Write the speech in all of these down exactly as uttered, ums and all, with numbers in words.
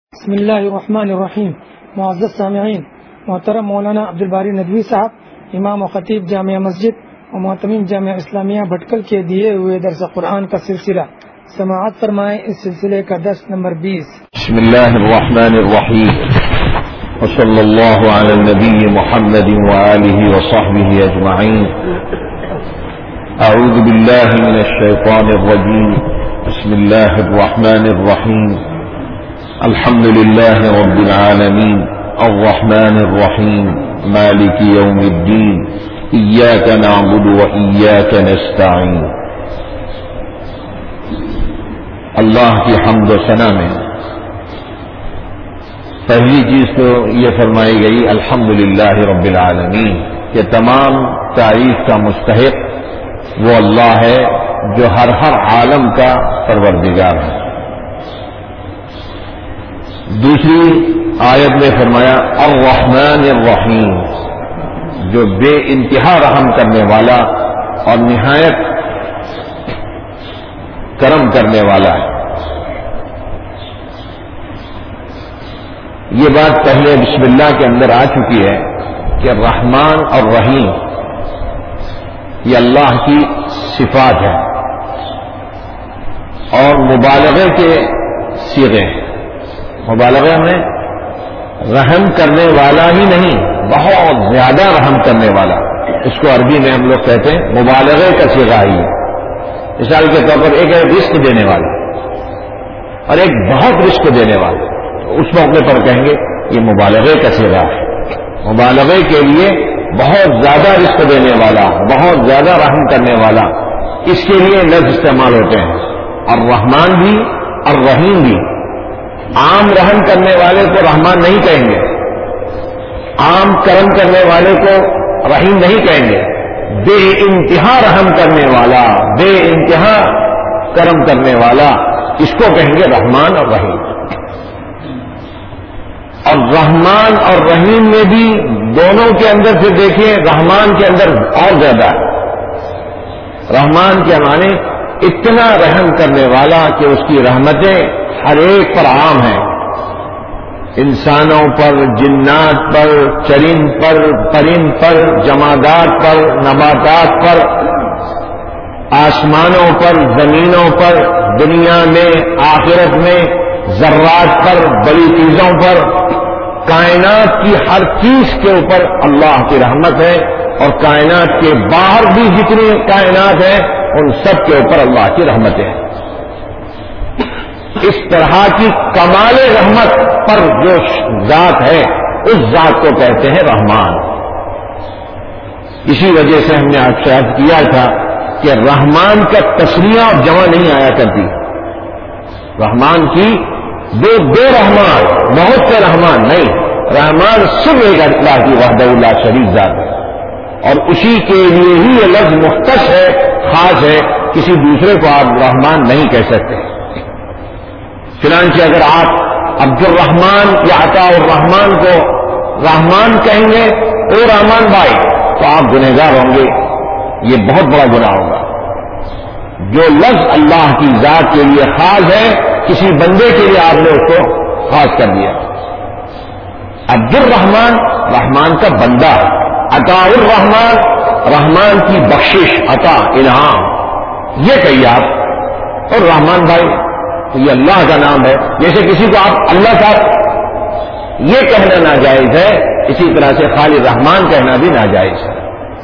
بسم اللہ الرحمن الرحیم. معزز سامعین، محترم مولانا عبدالباری ندوی صاحب، امام و خطیب جامعہ مسجد و محتمین جامعہ اسلامیہ بھٹکل کے دیے ہوئے درس قرآن کا سلسلہ سماعت فرمائیں. اس سلسلے کا درس نمبر بیس. بسم اللہ الرحمن الرحیم وصلی اللہ علی النبی محمد وآلہ وصحبہ اجمعین. اعوذ باللہ من الشیطان الرجیم. بسم اللہ الرحمن الرحیم. الحمد لله رب العالمين الرحمن الرحيم مالك يوم الدين إياك نعبد وإياك نستعين. اللہ کی حمد و ثنا میں پہلی چیز تو یہ فرمائی گئی الحمدللہ رب العالمین کہ تمام تعریف کا مستحق وہ اللہ ہے جو ہر ہر عالم کا پروردگار ہے. دوسری آیت میں فرمایا الرحمن الرحیم، جو بے انتہا رحم کرنے والا اور نہایت کرم کرنے والا ہے. یہ بات پہلے بسم اللہ کے اندر آ چکی ہے کہ رحمان اور رحیم یہ اللہ کی صفات ہے اور مبالغے کے صیغے ہیں. مبالغہ میں رحم کرنے والا ہی نہیں، بہت زیادہ رحم کرنے والا، اس کو عربی میں ہم لوگ کہتے ہیں مبالغے کا صیغہ ہی ہے. مثال کے طور پر ایک ہے رزق دینے والا اور ایک بہت رزق دینے والا، اس موقع پر کہیں گے یہ مبالغے کا صیغہ ہے. مبالغے کے لیے بہت زیادہ رزق دینے والا، بہت زیادہ رحم کرنے والا، اس کے لیے لفظ استعمال ہوتے ہیں. اور رحمان بھی اور رحیم بھی. عام رحم کرنے والے کو رحمان نہیں کہیں گے، عام کرم کرنے والے کو رحیم نہیں کہیں گے. بے انتہا رحم کرنے والا، بے انتہا کرم کرنے والا، اس کو کہیں گے رحمان اور رحیم. اور رحمان اور رحیم میں بھی دونوں کے اندر سے دیکھیں، رحمان کے اندر اور زیادہ ہے. رحمان کے معنی اتنا رحم کرنے والا کہ اس کی رحمتیں ہر ایک پر عام ہیں، انسانوں پر، جنات پر، چرند پر، پرند پر، جمادات پر، نباتات پر، آسمانوں پر، زمینوں پر، دنیا میں، آخرت میں، ذرات پر، بڑی چیزوں پر، کائنات کی ہر چیز کے اوپر اللہ کی رحمت ہے. اور کائنات کے باہر بھی جتنی کائنات ہیں ان سب کے اوپر اللہ کی رحمت ہے. اس طرح کی کمال رحمت پر جو ذات ہے اس ذات کو کہتے ہیں رحمان. اسی وجہ سے ہم نے آپ سے عرض کیا تھا کہ رحمان کا تسمیہ اور جمع نہیں آیا کرتی. رحمان کی دو دو رحمان، بہت سے رحمان نہیں. رحمان صرف ایک اللہ کی وحدہ لا شریک ذات ہے اور اسی کے لیے ہی یہ لفظ مختص ہے، خاص ہے. کسی دوسرے کو آپ رحمان نہیں کہہ سکتے. چنانچہ اگر آپ عبد الرحمان یا عطا الرحمان کو رحمان کہیں گے او رحمان بھائی تو آپ گنہگار ہوں گے، یہ بہت بڑا گناہ ہوگا. جو لفظ اللہ کی ذات کے لیے خاص ہے کسی بندے کے لیے آپ نے اس کو خاص کر دیا. عبد الرحمان رحمان کا بندہ، عطا الرحمان رحمان کی بخشش، عطا، انعام، یہ کہیے آپ. اور رحمان بھائی تو یہ اللہ کا نام ہے. جیسے کسی کو آپ اللہ صاحب یہ کہنا ناجائز ہے، اسی طرح سے خالی رحمان کہنا بھی ناجائز ہے.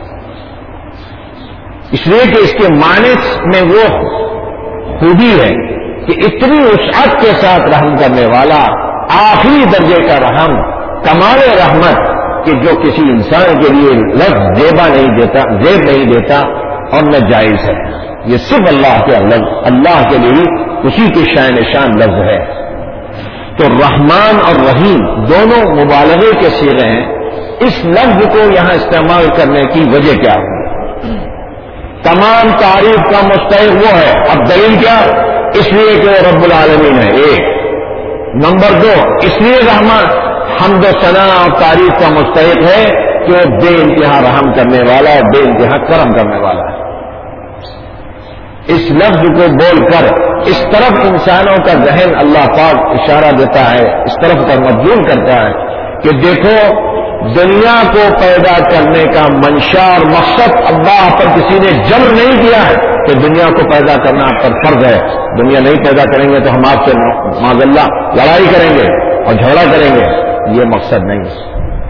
اس لیے کہ اس کے معنی میں وہ خوبی ہے کہ اتنی وسعت کے ساتھ رحم کرنے والا، آخری درجے کا رحم، کمال رحمت کہ جو کسی انسان کے لیے لفظ زیبا نہیں دیتا، زیب نہیں دیتا اور نہ جائز ہے. یہ صرف اللہ کے لفظ، اللہ کے لیے اسی کی شان شان لفظ ہے. تو رحمان اور رحیم دونوں مبالغے کے صیغے ہیں. اس لفظ کو یہاں استعمال کرنے کی وجہ کیا ہے؟ تمام تعریف کا مستحق وہ ہے. اب دلیل کیا؟ اس لیے کہ وہ رب العالمین ہے، ایک. نمبر دو، اس لیے رحمان حمد و ثنا اور تعریف کا مستحق ہے کہ وہ بے انتہا رحم کرنے والا ہے، بے انتہا کرم کرنے والا ہے. اس لفظ کو بول کر اس طرف انسانوں کا ذہن اللہ پاک اشارہ دیتا ہے، اس طرف پر مبذول کرتا ہے کہ دیکھو دنیا کو پیدا کرنے کا منشا اور مقصد اللہ پر کسی نے جبر نہیں کیا ہے کہ دنیا کو پیدا کرنا آپ پر فرض ہے، دنیا نہیں پیدا کریں گے تو ہم آپ سے معاذ اللہ لڑائی کریں گے اور جھگڑا کریں گے، یہ مقصد نہیں ہے۔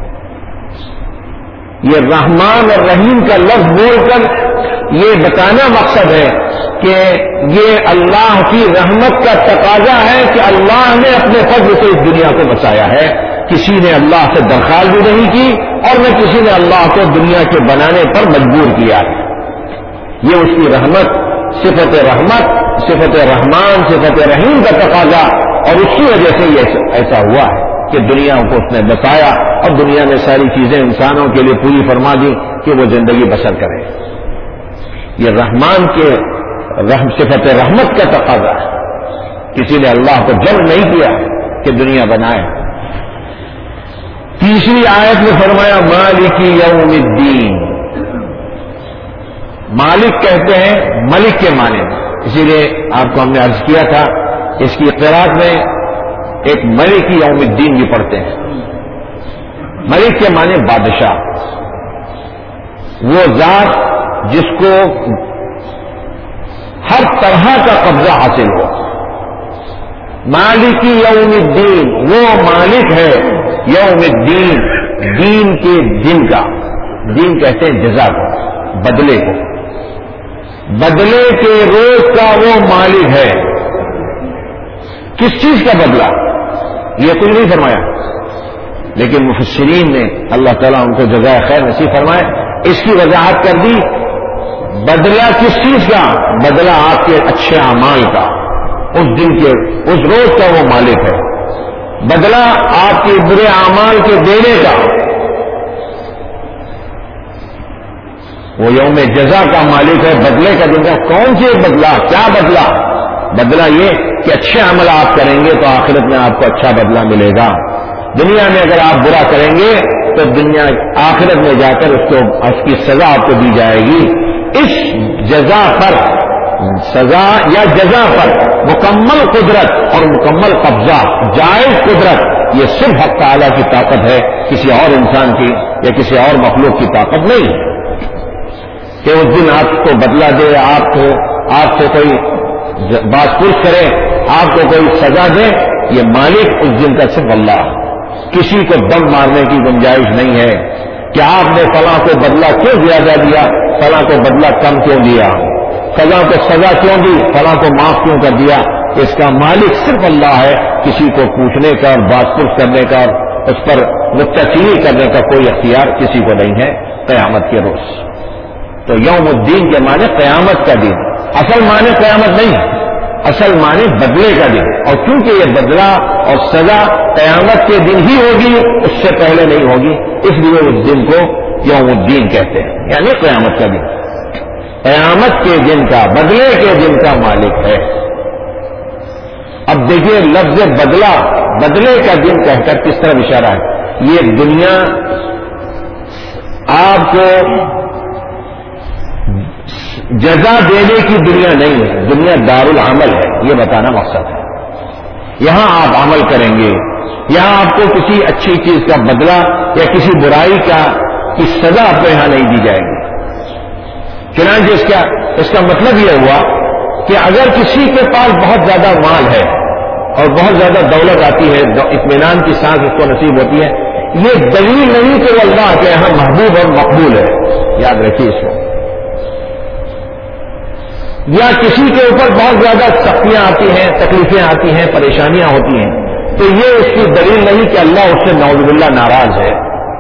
یہ رحمان اور رحیم کا لفظ بول کر یہ بتانا مقصد ہے کہ یہ اللہ کی رحمت کا تقاضا ہے کہ اللہ نے اپنے فضل سے اس دنیا کو بچایا ہے، کسی نے اللہ سے درخواست بھی نہیں کی اور نہ کسی نے اللہ کو دنیا کے بنانے پر مجبور کیا ہے۔ یہ اس کی رحمت، صفت رحمت، صفت رحمان، صفت رحیم کا تقاضا، اور اس کی وجہ سے یہ ایسا ہوا ہے کہ دنیا کو اس نے بسایا اور دنیا نے ساری چیزیں انسانوں کے لیے پوری فرما دی کہ وہ زندگی بسر کریں۔ یہ رحمان کے رحم صفت رحمت کا تقاضا ہے، کسی نے اللہ کو جبر نہیں کیا کہ دنیا بنائے۔ تیسری آیت میں فرمایا مالک یوم الدین، مالک کہتے ہیں ملک کے معنی میں، اسی لیے آپ کو ہم نے عرض کیا تھا اس کی قرات میں ایک ملک یوم الدین بھی پڑھتے ہیں۔ ملک کے معنی بادشاہ، وہ ذات جس کو ہر طرح کا قبضہ حاصل ہو۔ مالک یوم الدین، وہ مالک ہے یوم الدین، دین کے دن کا، دین کہتے ہیں جزا کو، بدلے کو، بدلے کے روز کا وہ مالک ہے۔ کس چیز کا بدلہ یہ کوئی نہیں فرمایا، لیکن مفسرین نے اللہ تعالیٰ ان کو جزائے خیر نصیب فرمائے اس کی وضاحت کر دی۔ بدلہ کس چیز کا؟ بدلہ آپ کے اچھے اعمال کا، اس دن کے اس روز کا وہ مالک ہے۔ بدلہ آپ کے برے اعمال کے دینے کا، وہ یوم جزا کا مالک ہے، بدلے کا دن کا۔ کون سے بدلہ؟ کیا بدلہ؟ بدلہ یہ کہ اچھے عمل آپ کریں گے تو آخرت میں آپ کو اچھا بدلہ ملے گا، دنیا میں اگر آپ برا کریں گے تو دنیا آخرت میں جا کر اس کو اس کی سزا آپ کو دی جائے گی۔ اس جزا پر، سزا یا جزا پر مکمل قدرت اور مکمل قبضہ، جائز قدرت، یہ صرف حق تعالیٰ کی طاقت ہے، کسی اور انسان کی یا کسی اور مخلوق کی طاقت نہیں کہ اس دن آپ کو بدلہ دے، آپ کو آپ سے کوئی باز پرس کرے، آپ کو کوئی سزا دے۔ یہ مالک اس دن کا صرف اللہ، کسی کو دم مارنے کی گنجائش نہیں ہے کہ آپ نے فلاں کو بدلہ کیوں زیادہ دیا، فلاں کو بدلہ کم کیوں دیا، فلاں کو سزا کیوں دی، فلاں کو معاف کیوں کر دیا۔ اس کا مالک صرف اللہ ہے، کسی کو پوچھنے کا اور بات پرس کرنے کا اور اس پر نکتہ کرنے کا کوئی اختیار کسی کو نہیں ہے قیامت کے روز۔ تو یوم الدین کے معنی قیامت کا دن، اصل معنی قیامت نہیں، اصل معنی بدلے کا دن، اور کیونکہ یہ بدلہ اور سزا قیامت کے دن ہی ہوگی، اس سے پہلے نہیں ہوگی، اس لیے اس دن کو یوم الدین کہتے ہیں، یعنی قیامت کا دن، قیامت کے دن کا، بدلے کے دن کا مالک ہے۔ اب دیکھیے لفظ بدلہ، بدلے کا دن کہہ کر کس طرح اشارہ ہے۔ یہ دنیا آپ کو جزا دینے کی دنیا نہیں ہے، دنیا دار العمل ہے، یہ بتانا مقصد ہے۔ یہاں آپ عمل کریں گے، یہاں آپ کو کسی اچھی چیز کا بدلہ یا کسی برائی کا کی سزا آپ کو یہاں نہیں دی جائے گی۔ چنانچہ اس کا اس کا مطلب یہ ہوا کہ اگر کسی کے پاس بہت زیادہ مال ہے اور بہت زیادہ دولت آتی ہے، اطمینان کی سانس اس کو نصیب ہوتی ہے، یہ دلیل نہیں کہ وہ اللہ کے یہاں محبوب اور مقبول ہے، یاد رکھیے اس کو۔ یا کسی کے اوپر بہت زیادہ سختیاں آتی ہیں، تکلیفیں آتی ہیں، پریشانیاں ہوتی ہیں، تو یہ اس کی دلیل نہیں کہ اللہ اس سے نعوذ باللہ ناراض ہے۔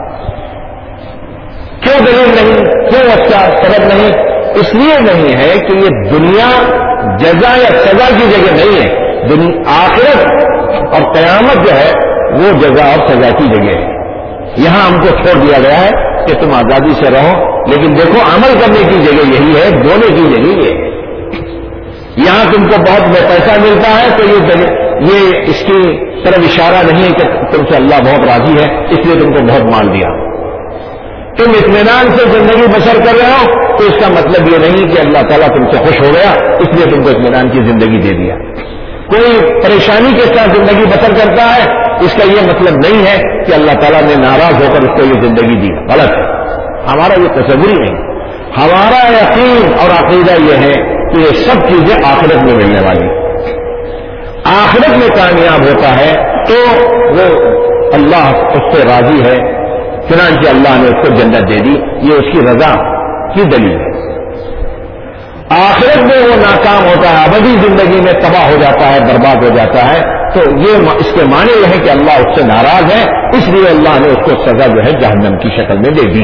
کیوں دلیل نہیں؟ کیوں اس کا سبب نہیں؟ اس لیے نہیں ہے کہ یہ دنیا جزا یا سزا کی جگہ نہیں ہے، آخرت اور قیامت جو ہے وہ جزا اور سزا کی جگہ ہے۔ یہاں ہم کو چھوڑ دیا گیا ہے کہ تم آزادی سے رہو، لیکن دیکھو عمل کرنے کی جگہ یہی ہے، دونے کی جگہ یہ ہے۔ یہاں تم کو بہت پیسہ ملتا ہے تو یہ یہ اس کی طرف اشارہ نہیں ہے کہ تم سے اللہ بہت راضی ہے اس لیے تم کو بہت مال دیا۔ تم اطمینان سے زندگی بسر کر رہے ہو تو اس کا مطلب یہ نہیں کہ اللہ تعالیٰ تم سے خوش ہو گیا اس لیے تم کو اطمینان کی زندگی دے دیا. کوئی پریشانی کے ساتھ زندگی بسر کرتا ہے اس کا یہ مطلب نہیں ہے کہ اللہ تعالیٰ نے ناراض ہو کر اس کو یہ زندگی دی. غلط ہے. ہمارا یہ تصور نہیں. ہمارا یقین اور عقیدہ یہ ہے کہ یہ سب چیزیں آخرت میں ملنے والی. آخرت میں کامیاب ہوتا ہے تو وہ اللہ اس سے راضی ہے، چنانچہ اللہ نے اس کو جنت دے دی. یہ اس کی رضا کی دلیل ہے. آخرت میں وہ ناکام ہوتا ہے، ابدی زندگی میں تباہ ہو جاتا ہے، برباد ہو جاتا ہے، تو یہ اس کے معنی یہ ہے کہ اللہ اس سے ناراض ہے، اس لیے اللہ نے اس کو سزا جو ہے جہنم کی شکل میں دے دی.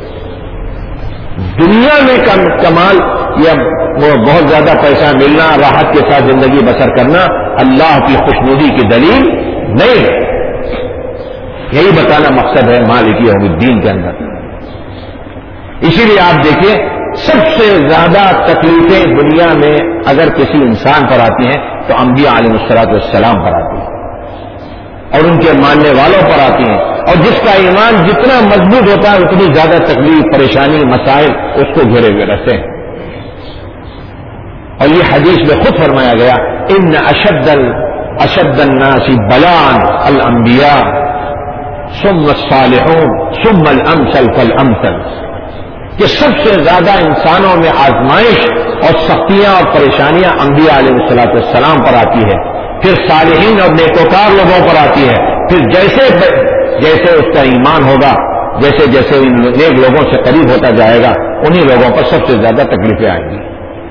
دنیا میں کمال یا وہ بہت زیادہ پیسہ ملنا، راحت کے ساتھ زندگی بسر کرنا اللہ کی خوشنودی کی دلیل نہیں ہے. یہی بتانا مقصد ہے مالک یوم الدین کے اندر. اسی لیے آپ دیکھیں سب سے زیادہ تکلیفیں دنیا میں اگر کسی انسان پر آتی ہیں تو انبیاء علیہ الصلوۃ والسلام پر آتی ہیں اور ان کے ماننے والوں پر آتی ہیں. اور جس کا ایمان جتنا مضبوط ہوتا ہے اتنی زیادہ تکلیف، پریشانی، مسائل اس کو گھیرے ہوئے رہتے ہیں. اور یہ حدیث میں خود فرمایا گیا ان اشد اشد الناس بلاء الانبیاء ثم الصالحون ثم الامثل فالامثل، کہ سب سے زیادہ انسانوں میں آزمائش اور سختیاں اور پریشانیاں انبیاء علیہ الصلوۃ والسلام پر آتی ہے، پھر صالحین اور نیکوکار لوگوں پر آتی ہے، پھر جیسے جیسے اس کا ایمان ہوگا، جیسے جیسے ان نیک لوگوں سے قریب ہوتا جائے گا انہی لوگوں پر سب سے زیادہ تکلیفیں آئیں گی.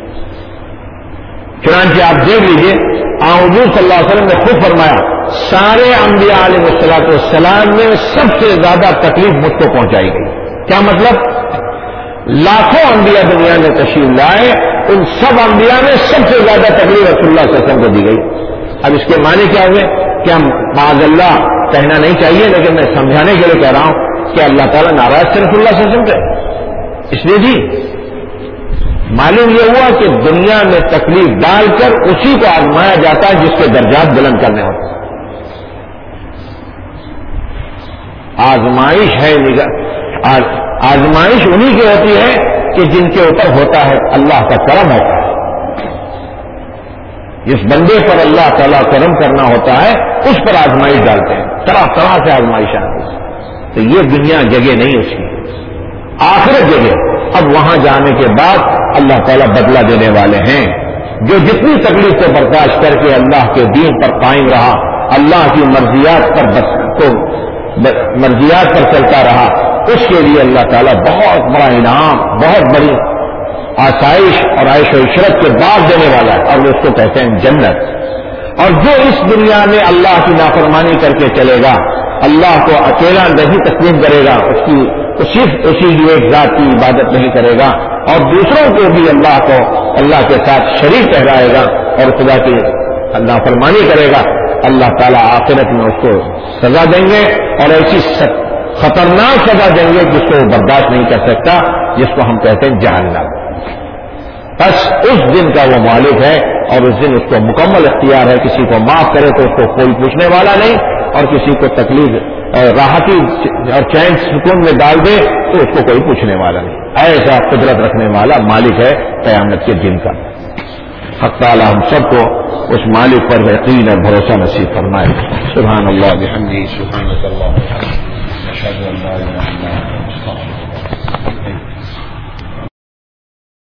چنانچہ آپ دیکھ لیجیے حضور صلی اللہ علیہ وسلم نے خود فرمایا سارے انبیاء علیہ الصلوۃ والسلام میں سب سے زیادہ تکلیف مجھ کو پہنچائی گئی. کیا مطلب؟ لاکھوں انبیاء دنیا میں تشریف لائے، ان سب انبیاء میں سب سے زیادہ تکلیف رسول اللہ صلی اللہ علیہ وسلم کو دی گئی. اب اس کے معنی کیا ہوئے کہ ہم معاذ اللہ کہنا نہیں چاہیے، لیکن میں سمجھانے کے لیے کہہ رہا ہوں کہ اللہ تعالیٰ ناراض سے رسول اللہ صلی اللہ علیہ وسلم سے. اس لیے جی معلوم یہ ہوا کہ دنیا میں تکلیف ڈال کر اسی کو آزمایا جاتا ہے جس کے درجات بلند کرنے ہوتے ہیں. آزمائش ہے نگاہ آزمائش انہی کی ہوتی ہے کہ جن کے اوپر ہوتا ہے اللہ کا کرم ہوتا ہے. جس بندے پر اللہ تعالیٰ کرم کرنا ہوتا ہے اس پر آزمائش ڈالتے ہیں، طرح طرح سے آزمائش آتی ہے. تو یہ دنیا جگہ نہیں اس کی، آخرت جگہ. اب وہاں جانے کے بعد اللہ تعالیٰ بدلہ دینے والے ہیں. جو جتنی تکلیف کو برداشت کر کے اللہ کے دین پر قائم رہا، اللہ کی مرضیات پر بس کو مرضیات پر چلتا رہا، اس کے لیے اللہ تعالیٰ بہت بڑا انعام، بہت بڑی آسائش اور عیش و عشرت کے بعد دینے والا ہے، اور وہ اس کو کہتے ہیں جنت. اور جو اس دنیا میں اللہ کی نافرمانی کر کے چلے گا، اللہ کو اکیلا نہیں تسلیم کرے گا، اس کی صرف اسی جو ایک ذات کی عبادت نہیں کرے گا اور دوسروں کو بھی اللہ کو اللہ کے ساتھ شریک ٹھہرائے گا اور خدا کی نافرمانی کرے گا، اللہ تعالیٰ آخرت میں اس کو سزا دیں گے اور ایسی خطرناک سزا دیں گے جس کو وہ برداشت نہیں کر سکتا، جس کو ہم کہتے ہیں جہنم. بس اس دن کا وہ مالک ہے اور اس دن اس کو مکمل اختیار ہے. کسی کو معاف کرے تو اس کو کوئی پوچھنے والا نہیں، اور کسی کو تکلیف راحتی اور چین سکون میں ڈال دے تو اس کو کوئی پوچھنے والا نہیں. ایسا قدرت رکھنے والا مالک ہے قیامت کے دن کا. حق تعالی ہم سب کو اس مالک پر یقین اور بھروسہ نصیب فرمائے. سبحان اللہ بحمدہ، سبحانک اللہم وبحمدک، اشہد ان لا الہ الا انت، استغفرک.